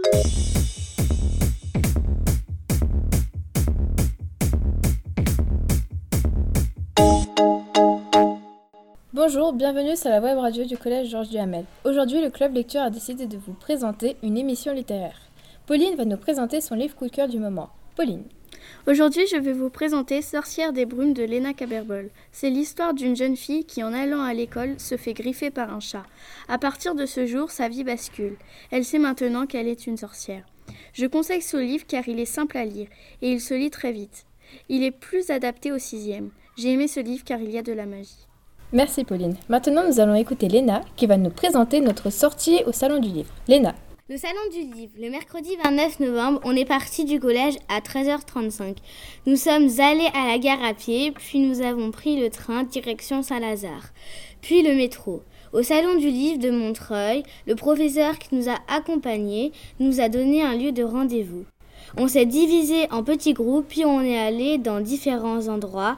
Bonjour, bienvenue sur la web radio du collège Georges Duhamel. Aujourd'hui, le club lecture a décidé de vous présenter une émission littéraire. Pauline va nous présenter son livre coup de cœur du moment. Pauline. Aujourd'hui, je vais vous présenter Sorcière des brumes de Léna Caberbol. C'est l'histoire d'une jeune fille qui, en allant à l'école, se fait griffer par un chat. À partir de ce jour, sa vie bascule. Elle sait maintenant qu'elle est une sorcière. Je conseille ce livre car il est simple à lire et il se lit très vite. Il est plus adapté au 6e. J'ai aimé ce livre car il y a de la magie. Merci Pauline. Maintenant, nous allons écouter Léna qui va nous présenter notre sortie au Salon du Livre. Léna. Le Salon du Livre. Le mercredi 29 novembre, on est parti du collège à 13h35. Nous sommes allés à la gare à pied, puis nous avons pris le train direction Saint-Lazare, puis le métro. Au Salon du Livre de Montreuil, le professeur qui nous a accompagnés nous a donné un lieu de rendez-vous. On s'est divisé en petits groupes, puis on est allé dans différents endroits.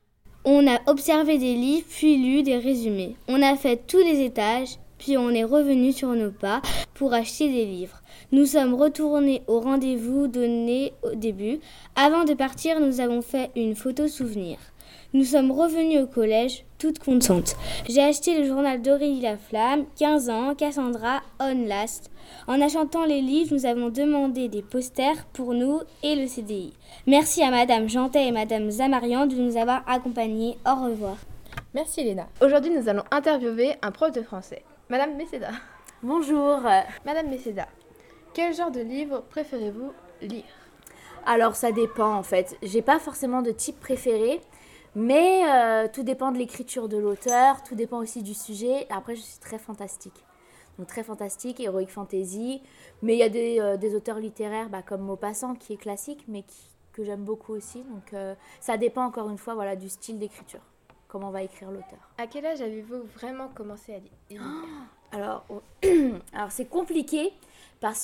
On a observé des livres, puis lu des résumés. On a fait tous les étages, puis on est revenu sur nos pas pour acheter des livres. Nous sommes retournés au rendez-vous donné au début. Avant de partir, nous avons fait une photo souvenir. Nous sommes revenus au collège, toutes contentes. J'ai acheté le journal d'Aurélie Laflamme, 15 ans, Cassandra, On Last. En achetant les livres, nous avons demandé des posters pour nous et le CDI. Merci à Madame Jantet et Madame Zamarian de nous avoir accompagnés. Au revoir. Merci Léna. Aujourd'hui, nous allons interviewer un prof de français. Madame Messeda. Bonjour. Madame Messeda, quel genre de livre préférez-vous lire ? Alors ça dépend en fait. J'ai pas forcément de type préféré, mais tout dépend de l'écriture de l'auteur, tout dépend aussi du sujet. Après, je suis très fantastique. Donc très fantastique, heroic fantasy. Mais il y a des auteurs littéraires comme Maupassant qui est classique, mais que j'aime beaucoup aussi. Donc ça dépend encore une fois du style d'écriture. Comment va écrire l'auteur. À quel âge avez-vous vraiment commencé à lire ? Alors c'est compliqué parce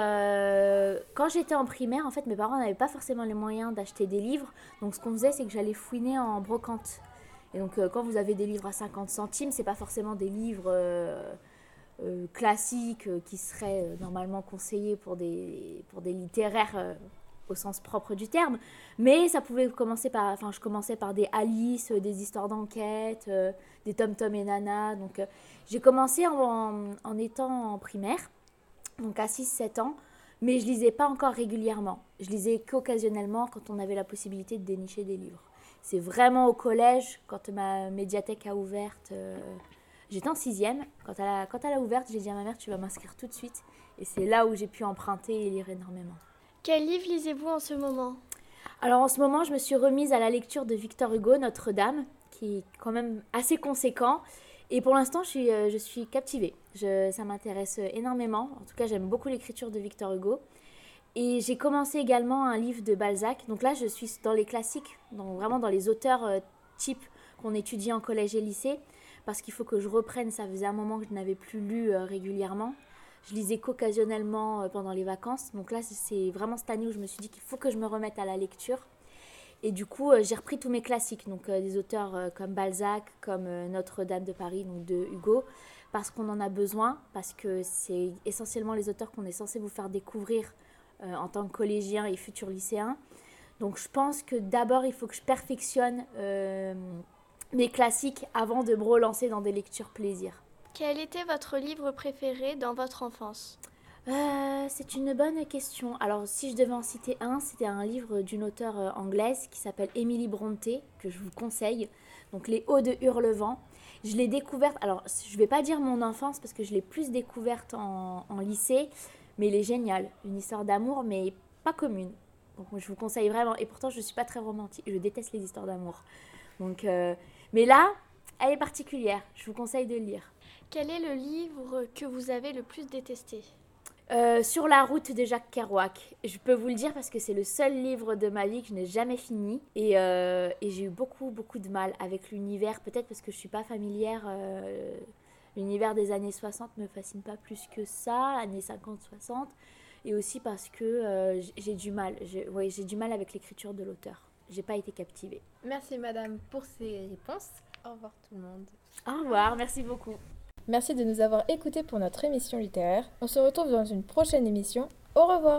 que quand j'étais en primaire, en fait, mes parents n'avaient pas forcément les moyens d'acheter des livres. Donc ce qu'on faisait, c'est que j'allais fouiner en brocante. Et donc quand vous avez des livres à 50 centimes, c'est pas forcément des livres classiques qui seraient normalement conseillés pour des littéraires au sens propre du terme, mais ça pouvait commencer je commençais par des Alice, des histoires d'enquête, des Tom Tom et Nana, donc j'ai commencé en étant en primaire, donc à 6-7 ans, mais je lisais pas encore régulièrement, je lisais qu'occasionnellement quand on avait la possibilité de dénicher des livres. C'est vraiment au collège, quand ma médiathèque a ouverte, j'étais en 6e, quand elle a ouverte, j'ai dit à ma mère, tu vas m'inscrire tout de suite, et c'est là où j'ai pu emprunter et lire énormément. Quel livre lisez-vous en ce moment ? Alors en ce moment, je me suis remise à la lecture de Victor Hugo, Notre-Dame, qui est quand même assez conséquent. Et pour l'instant, je suis captivée. Ça m'intéresse énormément. En tout cas, j'aime beaucoup l'écriture de Victor Hugo. Et j'ai commencé également un livre de Balzac. Donc là, je suis dans les classiques, vraiment dans les auteurs types qu'on étudie en collège et lycée. Parce qu'il faut que je reprenne, ça faisait un moment que je n'avais plus lu régulièrement. Je lisais qu'occasionnellement pendant les vacances. Donc là, c'est vraiment cette année où je me suis dit qu'il faut que je me remette à la lecture. Et du coup, j'ai repris tous mes classiques. Donc des auteurs comme Balzac, comme Notre-Dame de Paris, donc de Hugo. Parce qu'on en a besoin. Parce que c'est essentiellement les auteurs qu'on est censé vous faire découvrir en tant que collégien et futur lycéen. Donc je pense que d'abord, il faut que je perfectionne mes classiques avant de me relancer dans des lectures plaisir. Quel était votre livre préféré dans votre enfance ? C'est une bonne question. Alors, si je devais en citer un, c'était un livre d'une auteure anglaise qui s'appelle Emily Brontë, que je vous conseille. Donc, Les Hauts de Hurlevent. Je l'ai découverte, alors je ne vais pas dire mon enfance parce que je l'ai plus découverte en lycée, mais il est génial. Une histoire d'amour, mais pas commune. Donc, je vous conseille vraiment. Et pourtant, je ne suis pas très romantique. Je déteste les histoires d'amour. Donc, mais là, elle est particulière. Je vous conseille de le lire. Quel est le livre que vous avez le plus détesté ? Sur la route de Jacques Kerouac. Je peux vous le dire parce que c'est le seul livre de ma vie que je n'ai jamais fini. Et j'ai eu beaucoup de mal avec l'univers. Peut-être parce que je ne suis pas familière. L'univers des années 60 ne me fascine pas plus que ça. Années 50-60. Et aussi parce que j'ai du mal. J'ai du mal avec l'écriture de l'auteur. J'ai pas été captivée. Merci madame pour ces réponses. Au revoir tout le monde. Au revoir, merci beaucoup. Merci de nous avoir écoutés pour notre émission littéraire. On se retrouve dans une prochaine émission. Au revoir.